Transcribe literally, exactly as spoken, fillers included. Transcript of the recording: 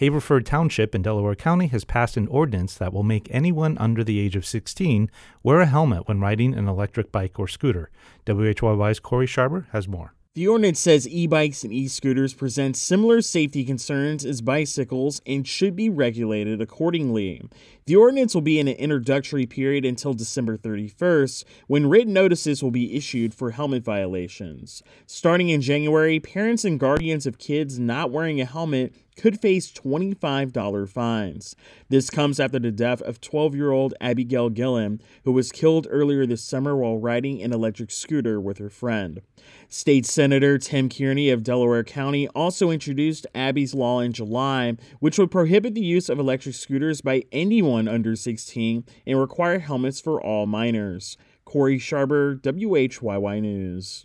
Haverford Township in Delaware County has passed an ordinance that will make anyone under the age of sixteen wear a helmet when riding an electric bike or scooter. W H Y Y's Corey Sharber has more. The ordinance says e-bikes and e-scooters present similar safety concerns as bicycles and should be regulated accordingly. The ordinance will be in an introductory period until December thirty-first, when written notices will be issued for helmet violations. Starting in January, parents and guardians of kids not wearing a helmet could face twenty-five dollars fines. This comes after the death of twelve-year-old Abigail Gillen, who was killed earlier this summer while riding an electric scooter with her friend. State Senator Tim Kearney of Delaware County also introduced Abby's Law in July, which would prohibit the use of electric scooters by anyone under sixteen and require helmets for all minors. Corey Sharber, W H Y Y News.